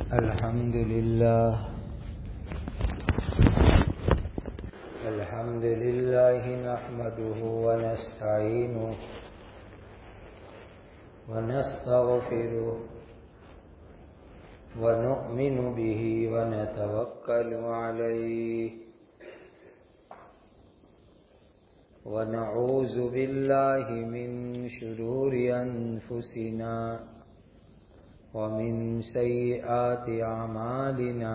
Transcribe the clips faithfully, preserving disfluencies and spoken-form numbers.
الحمد لله الحمد لله نحمده ونستعينه ونستغفره ونؤمن به ونتوكل عليه ونعوذ بالله من شرور أنفسنا ومن سيئات أعمالنا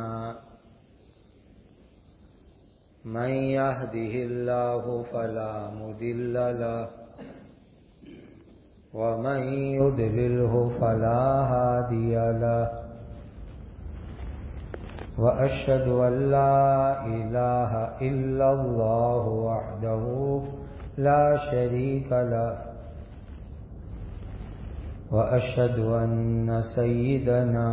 من يهده الله فلا مضل له ومن يضلله فلا هادي له وأشهد أن لا إله إلا الله وحده لا شريك له وأشهد أن سيدنا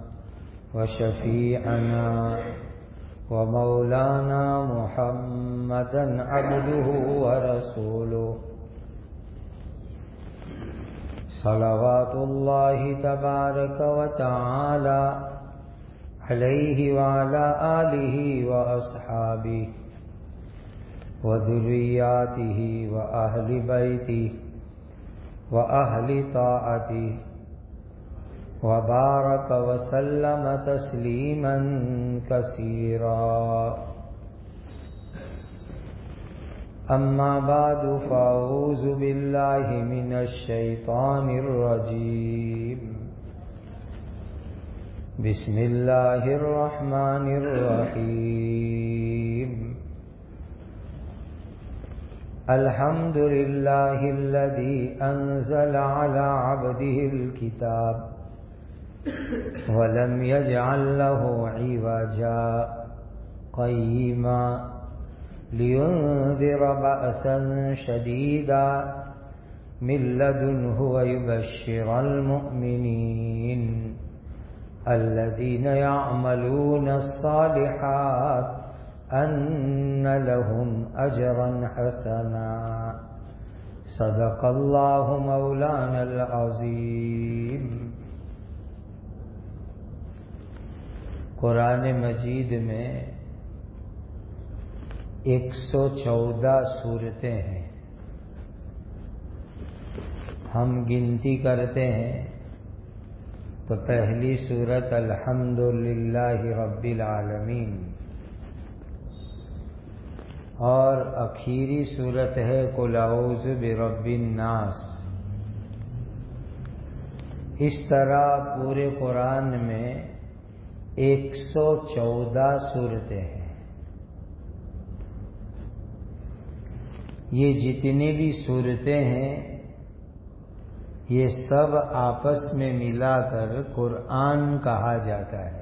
وشفيعنا ومولانا محمدا عبده ورسوله صلوات الله تبارك وتعالى عليه وعلى آله وأصحابه وذرياته وأهل بيته وأهل طاعته وبارك وسلم تسليما كثيرا أما بعد فأعوذ بالله من الشيطان الرجيم بسم الله الرحمن الرحيم الحمد لله الذي أنزل على عبده الكتاب ولم يجعل له عوجا قيما لينذر بأسا شديدا من لدنه ويبشر المؤمنين الذين يعملون الصالحات أن لهم أجرا حسنا صدق الله مولانا العظيم. قرآن مجید میں ایک سو چودہ سورتیں ہیں. ہم گنتی کرتے ہیں تو پہلی سورت الحمد للہ رب العالمین اور اخیری سورت ہے قل اعوذ برب الناس. اس طرح پورے قرآن میں ایک سو چودہ سورتیں ہیں. یہ جتنی بھی سورتیں ہیں یہ سب آپس میں ملا کر قرآن کہا جاتا ہے.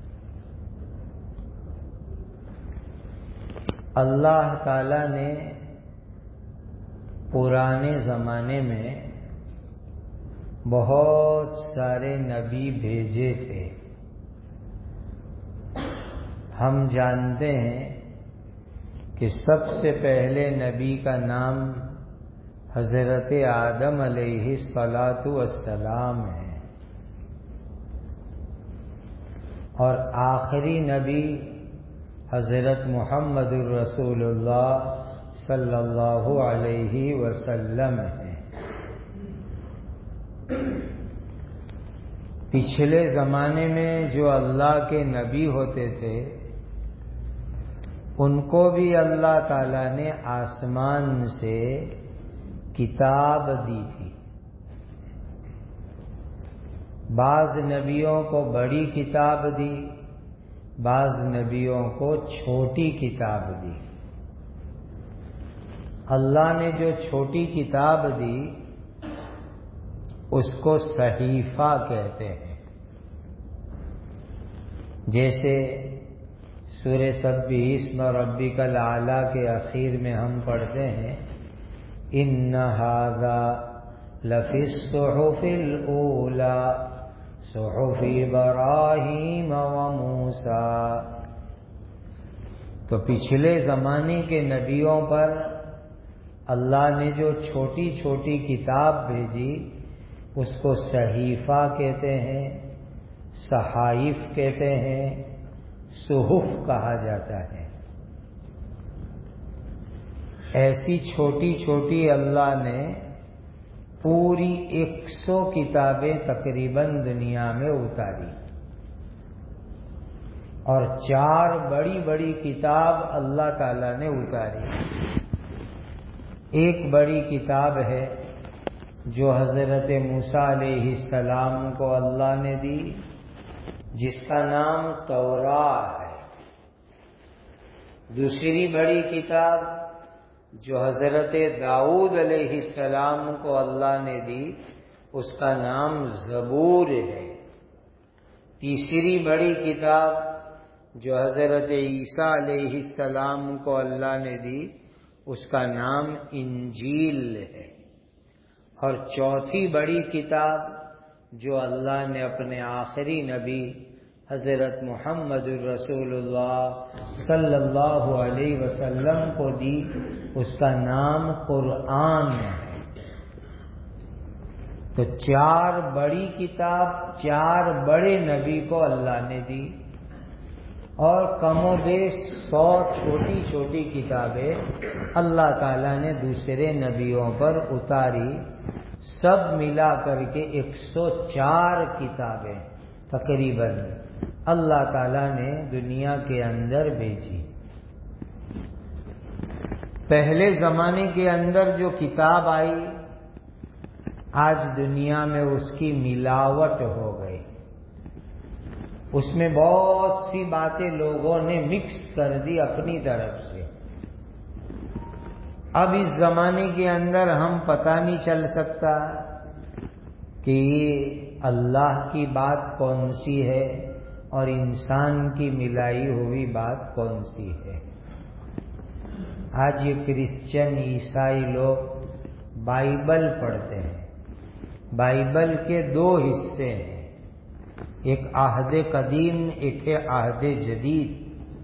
اللہ تعالی نے پرانے زمانے میں بہت سارے نبی بھیجے تھے. ہم جانتے ہیں کہ سب سے پہلے نبی کا نام حضرت آدم علیہ الصلاۃ والسلام ہے اور آخری نبی حضرت محمد الرسول اللہ صلی اللہ علیہ وسلم ہے. پچھلے زمانے میں جو اللہ کے نبی ہوتے تھے ان کو بھی اللہ تعالی نے آسمان سے کتاب دی تھی. بعض نبیوں کو بڑی کتاب دی، بعض نبیوں کو چھوٹی کتاب دی. اللہ نے جو چھوٹی کتاب دی اس کو صحیفہ کہتے ہیں. جیسے سورہ سبح اسم ربک الاعلی کے اخیر میں ہم پڑھتے ہیں ان ھذا لفی الصحف الاولی صحف ابراہیم وموسیٰ. تو پچھلے زمانے کے نبیوں پر اللہ نے جو چھوٹی چھوٹی کتاب بھیجی اس کو صحیفہ کہتے ہیں. صحائف کہتے ہیں، صحف کہا جاتا ہے۔ ایسی چھوٹی چھوٹی اللہ نے پوری ایک سو کتابیں تقریباً دنیا میں اتاری، اور چار بڑی بڑی کتاب اللہ تعالی نے اتاری۔ ایک بڑی کتاب ہے جو حضرت موسیٰ علیہ السلام کو اللہ نے دی، جس کا نام توراۃ ہے۔ دوسری بڑی کتاب جو حضرت داؤد علیہ السلام کو اللہ نے دی، اس کا نام زبور ہے۔ تیسری بڑی کتاب جو حضرت عیسیٰ علیہ السلام کو اللہ نے دی، اس کا نام انجیل ہے۔ اور چوتھی بڑی کتاب جو اللہ نے اپنے آخری نبی حضرت محمد الرسول اللہ صلی اللہ علیہ وسلم کو دی، اس کا نام قرآن ہے۔ تو چار بڑی کتاب چار بڑے نبی کو اللہ نے دی، اور کم و بیش سو چھوٹی چھوٹی کتابیں اللہ تعالیٰ نے دوسرے نبیوں پر اتاری۔ سب ملا کر کے ایک سو چار کتابیں تقریباً اللہ تعالیٰ نے دنیا کے اندر بھیجی۔ پہلے زمانے کے اندر جو کتاب آئی، آج دنیا میں اس کی ملاوٹ ہو گئی۔ اس میں بہت سی باتیں لوگوں نے مکس کر دی اپنی طرف سے۔ اب اس زمانے کے اندر ہم پتہ نہیں چل سکتا کہ یہ اللہ کی بات کون سی ہے اور انسان کی ملائی ہوئی بات کون سی ہے۔ آج یہ کرسچن عیسائی لوگ بائبل پڑھتے ہیں۔ بائبل کے دو حصے ہیں، ایک عہد قدیم، ایک ہے عہد جدید۔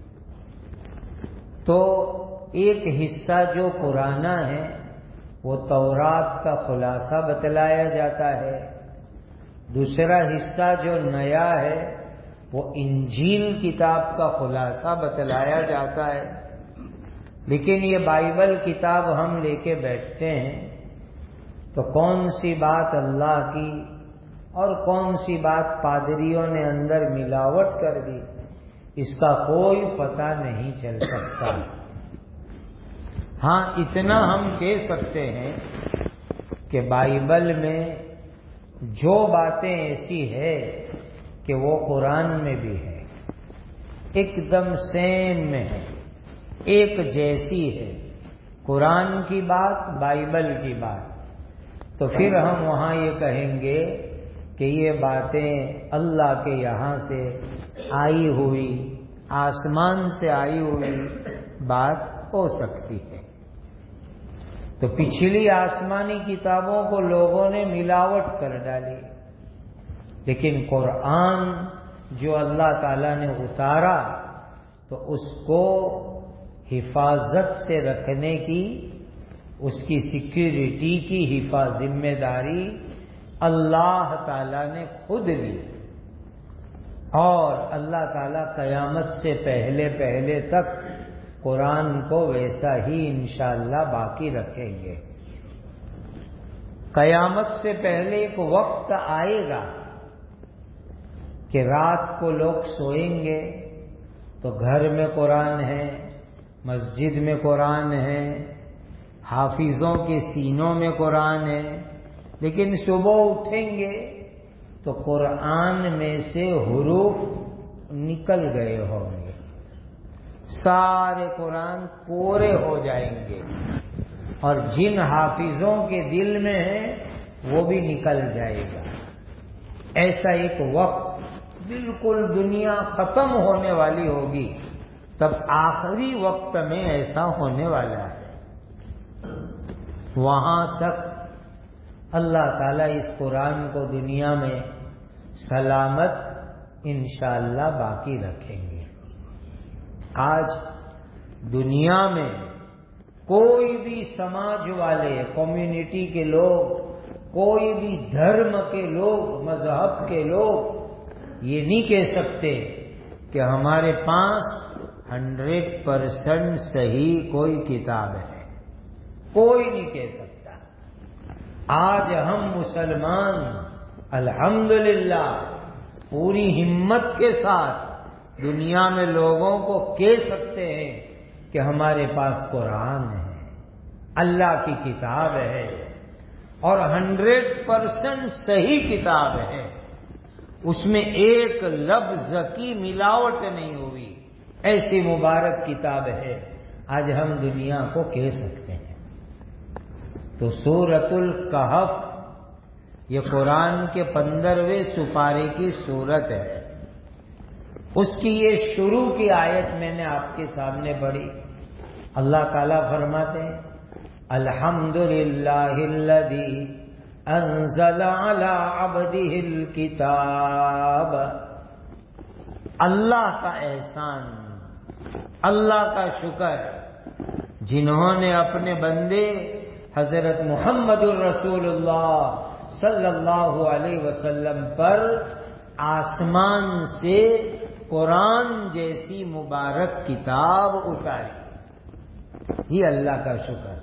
تو ایک حصہ جو پرانا ہے وہ تورات کا خلاصہ بتلایا جاتا ہے، دوسرا حصہ جو نیا ہے وہ انجیل کتاب کا خلاصہ بتلایا جاتا ہے۔ لیکن یہ بائبل کتاب ہم لے کے بیٹھتے ہیں تو کون سی بات اللہ کی اور کون سی بات پادریوں نے اندر ملاوٹ کر دی، اس کا کوئی پتہ نہیں چل سکتا۔ ہاں اتنا ہم کہہ سکتے ہیں کہ بائبل میں جو باتیں ایسی ہے کہ وہ قرآن میں بھی ہے، ایک دم سیم میں ہے، ایک جیسی ہے، قرآن کی بات بائبل کی بات، تو پھر ہم وہاں یہ کہیں گے کہ یہ باتیں اللہ کے یہاں سے آئی ہوئی، آسمان سے آئی ہوئی بات ہو سکتی ہے۔ تو پچھلی آسمانی کتابوں کو لوگوں نے ملاوٹ کر ڈالی، لیکن قرآن جو اللہ تعالیٰ نے اتارا تو اس کو حفاظت سے رکھنے کی، اس کی سیکیورٹی کی حفاظت ذمہ داری اللہ تعالیٰ نے خود لی، اور اللہ تعالیٰ قیامت سے پہلے پہلے تک قرآن کو ویسا ہی انشاءاللہ باقی رکھیں گے۔ قیامت سے پہلے ایک وقت آئے گا کہ رات کو لوگ سوئیں گے تو گھر میں قرآن ہے، مسجد میں قرآن ہے، حافظوں کے سینوں میں قرآن ہے، لیکن صبح اٹھیں گے تو قرآن میں سے حروف نکل گئے ہوں گے، سارے قرآن کورے ہو جائیں گے، اور جن حافظوں کے دل میں ہے وہ بھی نکل جائے گا۔ ایسا ایک وقت بالکل دنیا ختم ہونے والی ہوگی، تب آخری وقت میں ایسا ہونے والا ہے۔ وہاں تک اللہ تعالیٰ اس قرآن کو دنیا میں سلامت انشاءاللہ باقی رکھیں گے۔ آج دنیا میں کوئی بھی سماج والے، کمیونٹی کے لوگ، کوئی بھی دھرم کے لوگ، مذہب کے لوگ یہ نہیں کہہ سکتے کہ ہمارے پاس ہنڈریڈ پرسینٹ صحیح کوئی کتاب ہے، کوئی نہیں کہہ سکتا۔ آج ہم مسلمان الحمدللہ پوری ہمت کے ساتھ دنیا میں لوگوں کو کہہ سکتے ہیں کہ ہمارے پاس قرآن ہے، اللہ کی کتاب ہے، اور ہنڈریڈ پرسینٹ صحیح کتاب ہے، اس میں ایک لفظ کی ملاوٹ نہیں ہوئی، ایسی مبارک کتاب ہے، آج ہم دنیا کو کہہ سکتے ہیں۔ تو سورۃ الکہف یہ قرآن کے پندرہویں سپارے کی سورت ہے، اس کی یہ شروع کی آیت میں نے آپ کے سامنے پڑھی۔ اللہ تعالیٰ فرماتے ہیں الحمدللہ الذی انزل علی عبدہ الکتاب، اللہ کا احسان، اللہ کا شکر، جنہوں نے اپنے بندے حضرت محمد الرسول اللہ صلی اللہ علیہ وسلم پر آسمان سے قرآن جیسی مبارک کتاب اتاری، یہ اللہ کا شکر۔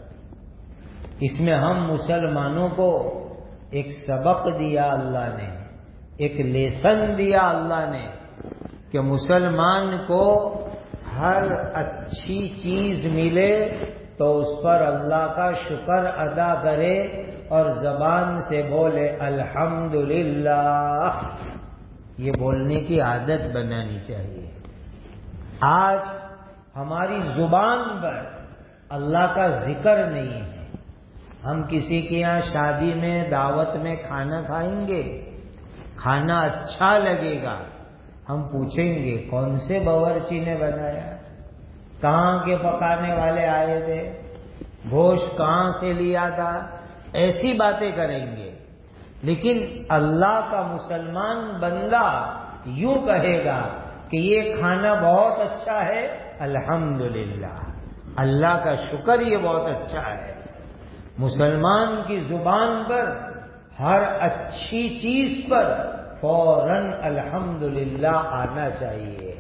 اس میں ہم مسلمانوں کو ایک سبق دیا اللہ نے، ایک لیسن دیا اللہ نے کہ مسلمان کو ہر اچھی چیز ملے تو اس پر اللہ کا شکر ادا کرے اور زبان سے بولے الحمدللہ، یہ بولنے کی عادت بنانی چاہیے۔ آج ہماری زبان پر اللہ کا ذکر نہیں ہے۔ ہم کسی کے یہاں شادی میں دعوت میں کھانا کھائیں گے، کھانا اچھا لگے گا، ہم پوچھیں گے کون سے باورچی نے بنایا، کہاں کے پکانے والے آئے تھے، گوشت کہاں سے لیا تھا، ایسی باتیں کریں گے۔ لیکن اللہ کا مسلمان بندہ یوں کہے گا کہ یہ کھانا بہت اچھا ہے، الحمدللہ، اللہ کا شکر، یہ بہت اچھا ہے۔ مسلمان کی زبان پر ہر اچھی چیز پر فوراً الحمدللہ آنا چاہیے۔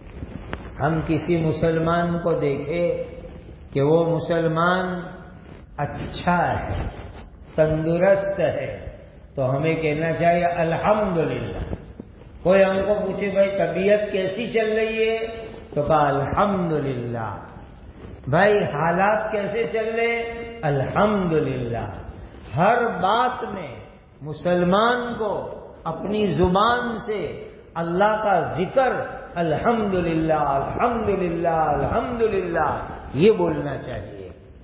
ہم کسی مسلمان کو دیکھیں کہ وہ مسلمان اچھا ہے، تندرست ہے، تو ہمیں کہنا چاہیے الحمدللہ۔ کوئی ہم کو پوچھے بھائی طبیعت کیسی چل رہی ہے، تو کہا الحمدللہ۔ بھائی حالات کیسے چل رہے، الحمدللہ۔ ہر بات میں مسلمان کو اپنی زبان سے اللہ کا ذکر الحمدللہ الحمدللہ الحمدللہ یہ بولنا چاہیے۔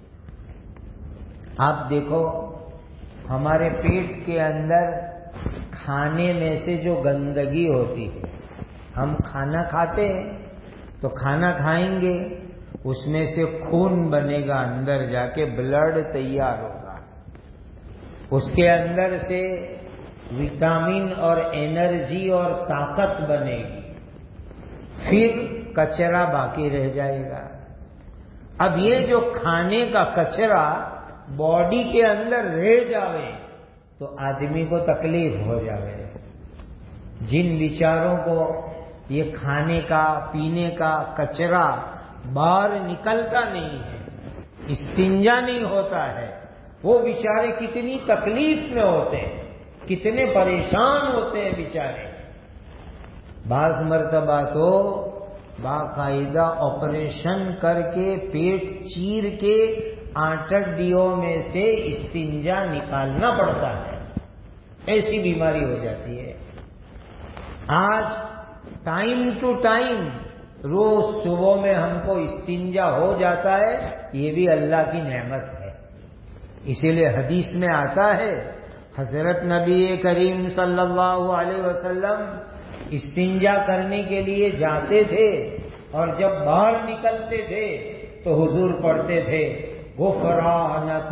آپ دیکھو ہمارے پیٹ کے اندر کھانے میں سے جو گندگی ہوتی ہے، ہم کھانا کھاتے ہیں تو کھانا کھائیں گے، اس میں سے خون بنے گا، اندر جا کے بلڈ تیار ہوگا، اس کے اندر سے وٹامن اور انرجی اور طاقت بنے گی، پھر کچرا باقی رہ جائے گا۔ اب یہ جو کھانے کا کچرا باڈی کے اندر رہ جاوے تو آدمی کو تکلیف ہو جاوے۔ جن بیچاروں کو یہ کھانے کا پینے کا کچرا باہر نکلتا نہیں ہے، استنجا نہیں ہوتا ہے، وہ بیچارے کتنی تکلیف میں ہوتے ہیں، کتنے پریشان ہوتے ہیں بیچارے۔ بعض مرتبہ تو باقاعدہ آپریشن کر کے پیٹ چیر کے آنٹڑیوں میں سے استنجا نکالنا پڑتا ہے، ایسی بیماری ہو جاتی ہے۔ آج ٹائم ٹو ٹائم روز صبح میں ہم کو استنجا ہو جاتا ہے، یہ بھی اللہ کی نعمت ہے۔ اسی لیے حدیث میں آتا ہے حضرت نبی کریم صلی اللہ علیہ وسلم استنجا کرنے کے لیے جاتے تھے اور جب باہر نکلتے تھے تو حضور پڑھتے تھے غفرانک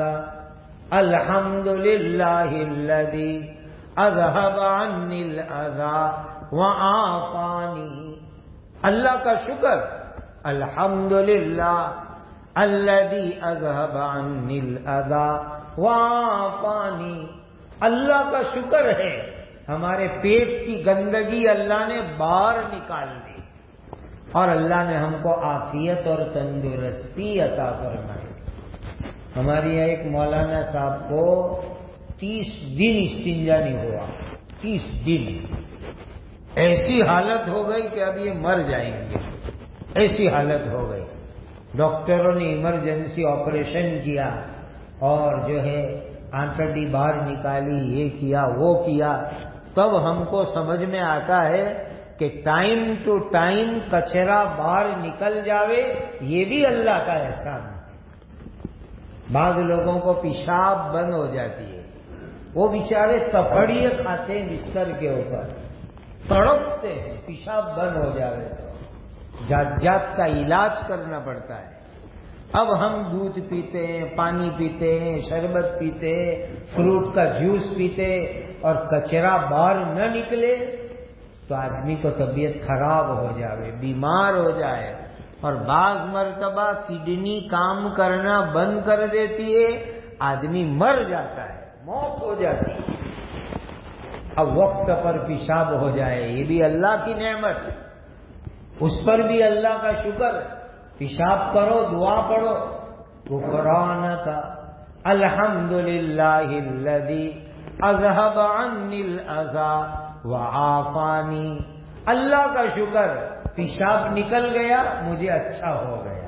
الحمدللہ الذی اذھب عنی الاذی وعافانی، اللہ کا شکر، الحمدللہ الذی اذھب عنی الاذی وعافانی، اللہ کا شکر ہے ہمارے پیٹ کی گندگی اللہ نے باہر نکال دی اور اللہ نے ہم کو عافیت اور تندرستی عطا فرمائی۔ ہمارے یہاں ایک مولانا صاحب کو تیس دن استنجا نہیں ہوا، تیس دن، ایسی حالت ہو گئی کہ اب یہ مر جائیں گے، ایسی حالت ہو گئی۔ ڈاکٹروں نے ایمرجنسی آپریشن کیا اور جو ہے آنٹڑی باہر نکالی، یہ کیا وہ کیا، تب ہم کو سمجھ میں آتا ہے کہ ٹائم ٹو ٹائم کچرا باہر نکل جاوے یہ بھی اللہ کا احسان ہے۔ بعض لوگوں کو پیشاب بند ہو جاتی ہے، وہ بیچارے تپڑیے کھاتے ہیں بستر کے اوپر، تڑپتے ہیں، پیشاب بند ہو جاوے تو جات جات کا علاج کرنا پڑتا ہے۔ اب ہم دودھ پیتے ہیں، پانی پیتے ہیں، شربت پیتے ہیں، فروٹ کا جوس پیتے اور کچرا باہر نہ نکلے تو آدمی کو طبیعت خراب ہو جاوے، بیمار ہو جائے، اور بعض مرتبہ کڈنی کام کرنا بند کر دیتی ہے، آدمی مر جاتا ہے، موت ہو جاتی ہے۔ اب وقت پر پیشاب ہو جائے یہ بھی اللہ کی نعمت، اس پر بھی اللہ کا شکر۔ پیشاب کرو، دعا پڑھو، غفرانک الحمدللہ الذی اذہب عنی الاذی وعافانی، اللہ کا شکر، پیشاب نکل گیا، مجھے اچھا ہو گیا۔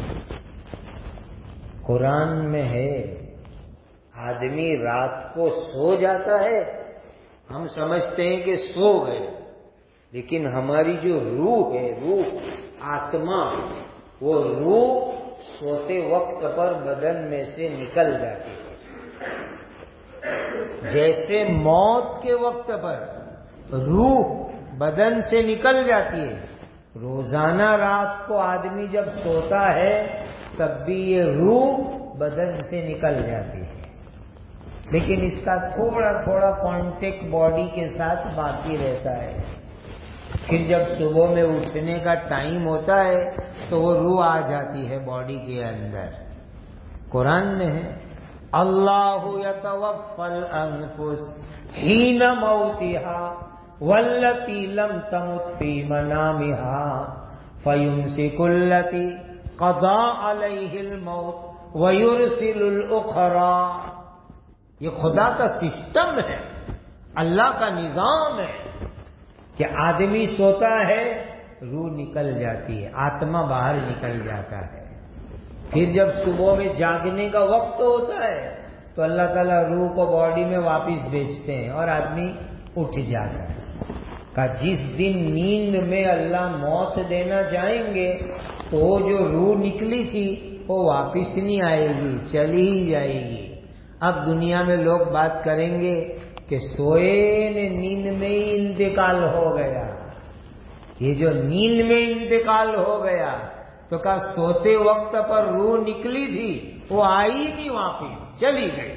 قرآن میں ہے آدمی رات کو سو جاتا ہے، ہم سمجھتے ہیں کہ سو گئے، لیکن ہماری جو روح ہے، روح آتما، وہ روح سوتے وقت پر بدن میں سے نکل جاتی ہے۔ جیسے موت کے وقت پر روح بدن سے نکل جاتی ہے، روزانہ رات کو آدمی جب سوتا ہے تب بھی یہ روح بدن سے نکل جاتی ہے، لیکن اس کا تھوڑا تھوڑا کانٹیکٹ باڈی کے ساتھ باقی رہتا ہے۔ پھر جب صبح میں اٹھنے کا ٹائم ہوتا ہے تو وہ روح آ جاتی ہے باڈی کے اندر۔ قرآن میں ہے اللہ یتوفی الانفس حین موتها والتی لم تمت فی منامها فیمسک التی قضى علیہ الموت ویرسل الاخری۔ یہ خدا کا سسٹم ہے، اللہ کا نظام ہے کہ آدمی سوتا ہے، روح نکل جاتی ہے، آتما باہر نکل جاتا ہے۔ پھر جب صبح میں جاگنے کا وقت ہوتا ہے تو اللہ تعالیٰ روح کو باڈی میں واپس بھیجتے ہیں اور آدمی اٹھ جاتا ہے۔ کہ جس دن نیند میں اللہ موت دینا چاہیں گے تو وہ جو روح نکلی تھی وہ واپس نہیں آئے گی، چلی ہی جائے گی۔ اب دنیا میں لوگ بات کریں گے کہ سوئے نے نیند میں ہی انتقال ہو گیا، یہ جو نیند میں انتقال ہو گیا تو کہا سوتے وقت پر روح نکلی تھی وہ آئی نہیں، واپس چلی گئی۔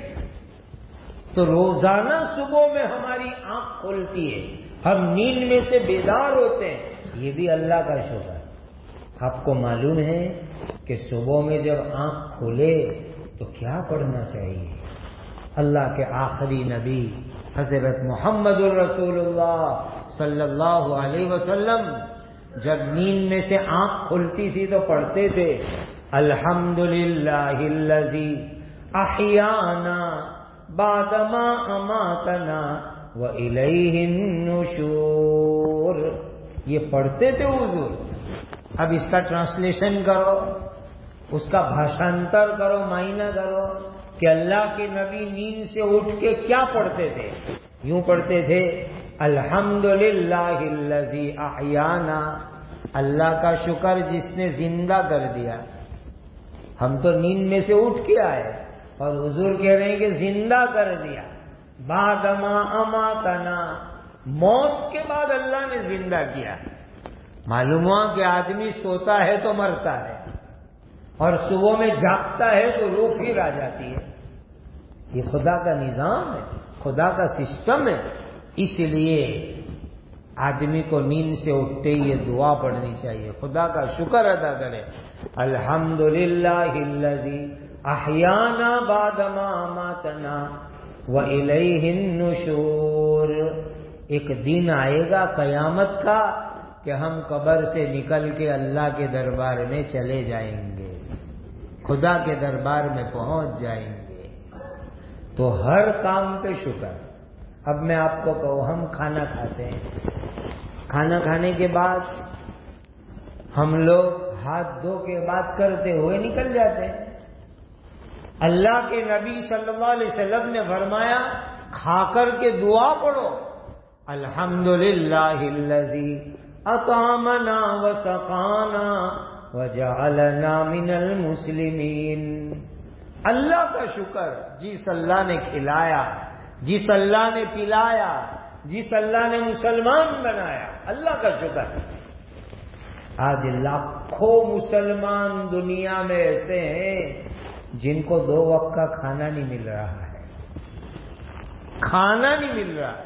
تو روزانہ صبح میں ہماری آنکھ کھلتی ہے، ہم نیند میں سے بیدار ہوتے ہیں، یہ بھی اللہ کا شکر۔ آپ کو معلوم ہے کہ صبح میں جب آنکھ کھلے تو کیا پڑھنا چاہیے؟ اللہ کے آخری نبی حضرت محمد الرسول اللہ صلی اللہ علیہ وسلم جب نیند میں سے آنکھ کھلتی تھی تو پڑھتے تھے الحمدللہ الذی احیانا بعد ما اماتنا والیہ النشور، یہ پڑھتے تھے حضور۔ اب اس کا ٹرانسلیشن کرو، اس کا بھاشانتر کرو، معنی کرو کہ اللہ کے نبی نیند سے اٹھ کے کیا پڑھتے تھے؟ یوں پڑھتے تھے الحمدللہ الذی احیانا، اللہ کا شکر جس نے زندہ کر دیا۔ ہم تو نیند میں سے اٹھ کے آئے اور حضور کہہ رہے ہیں کہ زندہ کر دیا، بعد ما اماتنا، موت کے بعد اللہ نے زندہ کیا۔ معلوم ہوا کہ آدمی سوتا ہے تو مرتا ہے اور صبح میں جاگتا ہے تو روح پھر آ جاتی ہے۔ یہ خدا کا نظام ہے، خدا کا سسٹم ہے۔ اس لیے آدمی کو نیند سے اٹھتے ہی یہ دعا پڑھنی چاہیے، خدا کا شکر ادا کرے، الحمدللہ الذی احیانا بعد ما اماتنا والیہ النشور۔ ایک دن آئے گا قیامت کا کہ ہم قبر سے نکل کے اللہ کے دربار میں چلے جائیں گے، خدا کے دربار میں پہنچ جائیں گے۔ تو ہر کام پہ شکر۔ اب میں آپ کو کہوں، ہم کھانا کھاتے ہیں، کھانا کھانے کے بعد ہم لوگ ہاتھ دھو کے بات کرتے ہوئے نکل جاتے ہیں۔ اللہ کے نبی صلی اللہ علیہ وسلم نے فرمایا کھا کر کے دعا پڑھو، الحمدللہ الذی اطعمنا وسقانا وجعلنا من المسلمین۔ اللہ کا شکر، جس اللہ نے کھلایا، جس اللہ نے پلایا، جس اللہ نے مسلمان بنایا، اللہ کا شکر۔ آج لاکھوں مسلمان دنیا میں ایسے ہیں جن کو دو وقت کا کھانا نہیں مل رہا ہے، کھانا نہیں مل رہا ہے۔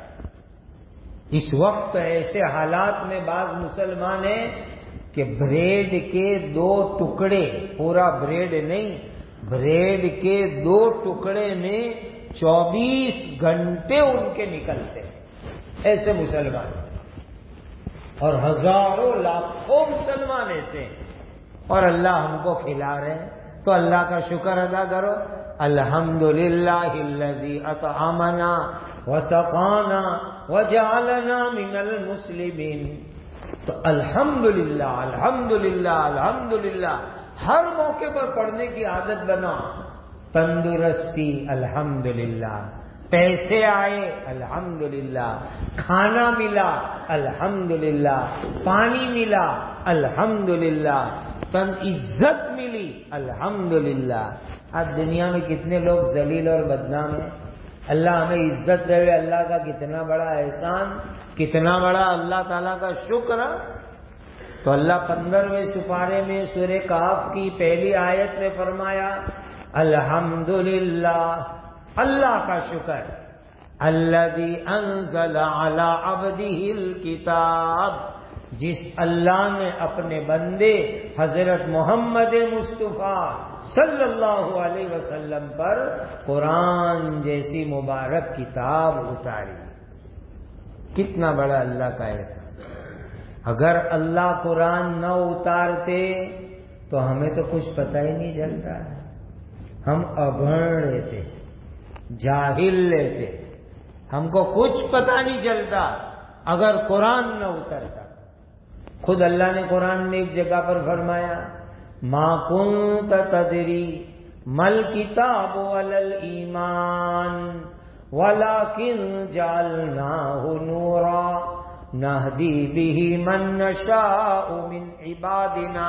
اس وقت ایسے حالات میں بعض مسلمان ہیں کہ بریڈ کے دو ٹکڑے، پورا بریڈ نہیں، بریڈ کے دو ٹکڑے میں چوبیس گھنٹے ان کے نکلتے ہیں، ایسے مسلمان، اور ہزاروں لاکھوں مسلمان ایسے ہیں، اور اللہ ہم کو کھلا رہے ہیں۔ تو اللہ کا شکر ادا کرو، الحمدللہ الذی اطعمنا وسقانا وجعلنا من المسلمین۔ تو الحمدللہ الحمدللہ الحمدللہ ہر موقع پر پڑھنے کی عادت بنا۔ تندرستی الحمدللہ، پیسے آئے الحمدللہ، کھانا ملا الحمدللہ، پانی ملا الحمدللہ، تن عزت ملی الحمدللہ۔ آج دنیا میں کتنے لوگ ذلیل اور بدنام ہیں۔ اللہ ہمیں عزت دے، اللہ کا کتنا بڑا احسان، کتنا بڑا اللہ تعالیٰ کا شکر۔ تو اللہ پندرہویں سپارے میں سورہ کہف کی پہلی آیت میں فرمایا الحمدللہ، اللہ کا شکر، الذی انزل علی عبدہ الکتاب، جس اللہ نے اپنے بندے حضرت محمد مصطفیٰ صلی اللہ علیہ وسلم پر قرآن جیسی مبارک کتاب اتاری۔ کتنا بڑا اللہ کا احسان۔ اگر اللہ قرآن نہ اتارتے تو ہمیں تو کچھ پتہ ہی نہیں چلتا، ہم ابھڑ لیتے، جاہل لیتے، ہم کو کچھ پتہ نہیں چلتا اگر قرآن نہ اترتا۔ خود اللہ نے قرآن میں ایک جگہ پر فرمایا ما کنت تدری مل کتاب ولا الایمان ولکن جعلناہ نورا نہدی بہ من نشاء من عبادنا۔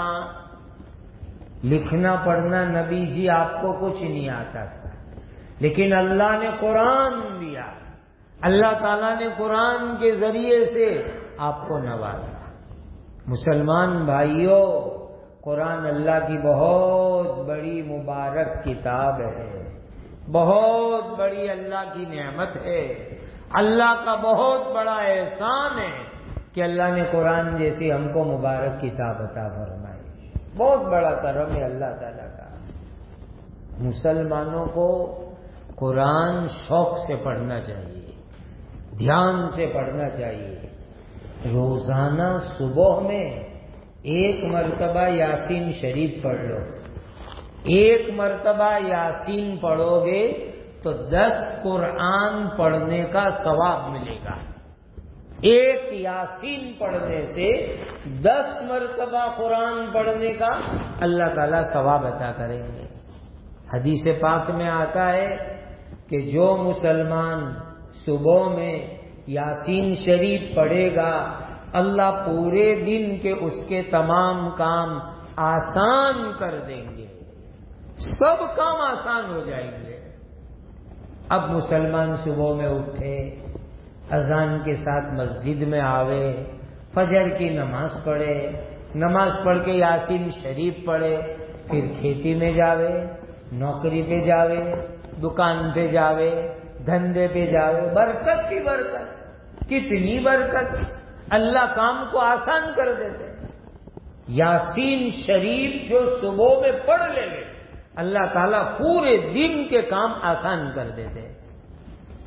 لکھنا پڑھنا نبی جی آپ کو کچھ نہیں آتا تھا، لیکن اللہ نے قرآن دیا، اللہ تعالیٰ نے قرآن کے ذریعے سے آپ کو نوازا۔ مسلمان بھائیوں، قرآن اللہ کی بہت بڑی مبارک کتاب ہے، بہت بڑی اللہ کی نعمت ہے، اللہ کا بہت بڑا احسان ہے کہ اللہ نے قرآن جیسی ہم کو مبارک کتاب عطا فرمائی۔ بہت بڑا کرم ہے اللہ تعالیٰ کا۔ مسلمانوں کو قرآن شوق سے پڑھنا چاہیے، دھیان سے پڑھنا چاہیے۔ روزانہ صبح میں ایک مرتبہ یاسین شریف پڑھ لو، ایک مرتبہ یاسین پڑھو گے تو دس قرآن پڑھنے کا ثواب ملے گا۔ ایک یاسین پڑھنے سے دس مرتبہ قرآن پڑھنے کا اللہ تعالیٰ ثواب عطا کریں گے۔ حدیث پاک میں آتا ہے کہ جو مسلمان صبح میں یاسین شریف پڑھے گا، اللہ پورے دن کے اس کے تمام کام آسان کر دیں گے، سب کام آسان ہو جائیں گے۔ اب مسلمان صبح میں اٹھے، اذان کے ساتھ مسجد میں آوے، فجر کی نماز پڑھے، نماز پڑھ کے یاسین شریف پڑھے، پھر کھیتی میں جاوے، نوکری پہ جاوے، دکان پہ جاوے، دھندے پہ جاوے، برکت کی برکت، کتنی برکت، اللہ کام کو آسان کر دیتے۔ یاسین شریف جو صبح میں پڑھ لے گے، اللہ تعالیٰ پورے دن کے کام آسان کر دیتے۔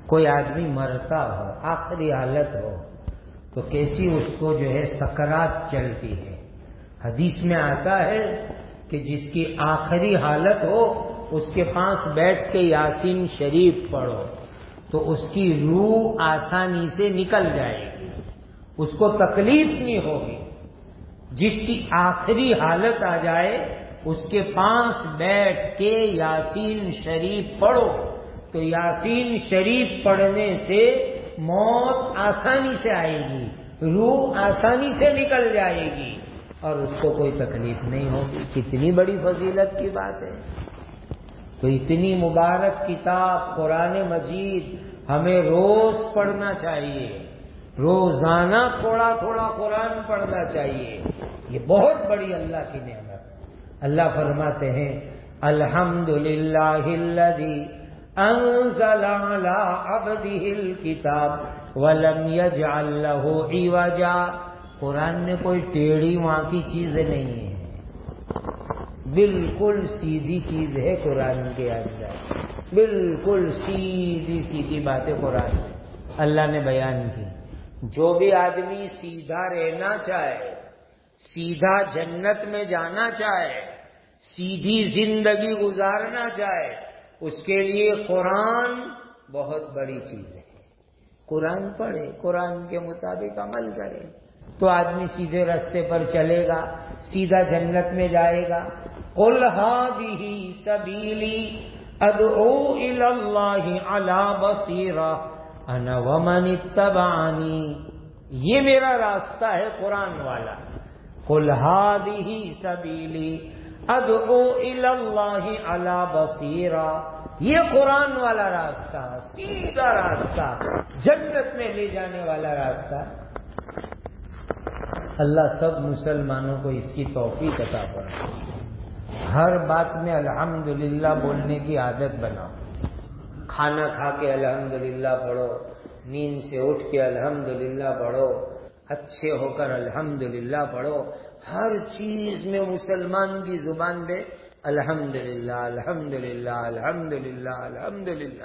کوئی آدمی مرتا ہو، آخری حالت ہو، تو کیسی اس کو جو ہے سکرات چلتی ہے۔ حدیث میں آتا ہے کہ جس کی آخری حالت ہو اس کے پاس بیٹھ کے یاسین شریف پڑھو تو اس کی روح آسانی سے نکل جائے گی، اس کو تکلیف نہیں ہوگی۔ جس کی آخری حالت آ جائے اس کے پاس بیٹھ کے یاسین شریف پڑھو تو یاسین شریف پڑھنے سے موت آسانی سے آئے گی، روح آسانی سے نکل جائے گی اور اس کو کوئی تکلیف نہیں ہوگی۔ کتنی بڑی فضیلت کی بات ہے۔ تو اتنی مبارک کتاب قرآن مجید ہمیں روز پڑھنا چاہیے، روزانہ تھوڑا تھوڑا قرآن پڑھنا چاہیے۔ یہ بہت بڑی اللہ کی نعمت۔ اللہ فرماتے ہیں الحمدللہ الذی انزل علی عبدہ الکتاب ولم یجعل لہ عوجا۔ قرآن میں کوئی ٹیڑھی وہاں کی چیز نہیں ہے، بالکل سیدھی چیز ہے قرآن کے اندر، بالکل سیدھی سیدھی باتیں قرآن میں اللہ نے بیان کی۔ جو بھی آدمی سیدھا رہنا چاہے، سیدھا جنت میں جانا چاہے، سیدھی زندگی گزارنا چاہے، اس کے لیے قرآن بہت بڑی چیز ہے۔ قرآن پڑھے، قرآن کے مطابق عمل کرے تو آدمی سیدھے راستے پر چلے گا، سیدھا جنت میں جائے گا۔ قل ہذہ سبیلی ادعو الی اللہ علی بصیرہ انا ومن اتبعنی، یہ میرا راستہ ہے قرآن والا۔ قل ہذہ سبیلی ادعو الی اللہ علی بصیرہ، یہ قرآن والا راستہ، سیدھا راستہ، جنت میں لے جانے والا راستہ۔ اللہ سب مسلمانوں کو اس کی توفیق عطا فرمائے۔ ہر بات میں الحمدللہ بولنے کی عادت بناؤ۔ کھانا کھا کے الحمدللہ پڑھو، نیند سے اٹھ کے الحمدللہ پڑھو، اچھے ہو کر الحمدللہ پڑھو۔ ہر چیز میں مسلمان کی زبان پہ الحمدللہ الحمدللہ الحمدللہ الحمدللہ۔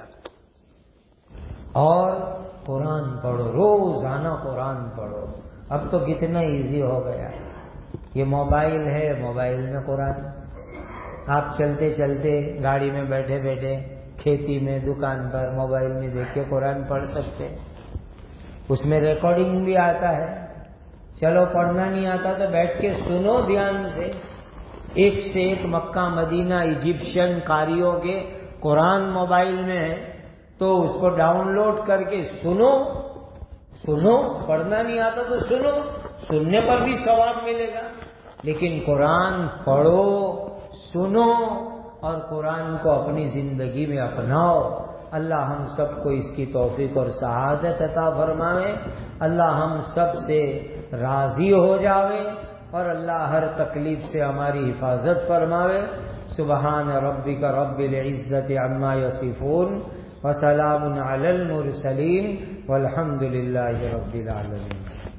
اور قرآن پڑھو، روزانہ قرآن پڑھو۔ اب تو کتنا ایزی ہو گیا، یہ موبائل ہے، موبائل میں قرآن، آپ چلتے چلتے گاڑی میں بیٹھے بیٹھے کھیتی میں دکان پر موبائل میں دیکھ کے قرآن پڑھ سکتے، اس میں ریکارڈنگ بھی آتا ہے۔ چلو پڑھنا نہیں آتا تو بیٹھ کے سنو دھیان سے، ایک سے ایک مکہ مدینہ ایجپشین قاریوں کے قرآن موبائل میں ہے تو اس کو ڈاؤن لوڈ کر کے سنو سنو پڑھنا نہیں آتا تو سنو، سننے پر بھی ثواب ملے گا۔ لیکن قرآن پڑھو، سنو اور قرآن کو اپنی زندگی میں اپناؤ۔ اللہ ہم سب کو اس کی توفیق اور سعادت عطا فرمائے، اللہ ہم سب سے راضی ہو جاوے اور اللہ ہر تکلیف سے ہماری حفاظت فرماوے۔ سبحان ربک رب العزت عما یصفون وسلام علی المرسلین والحمد للہ رب العالمین۔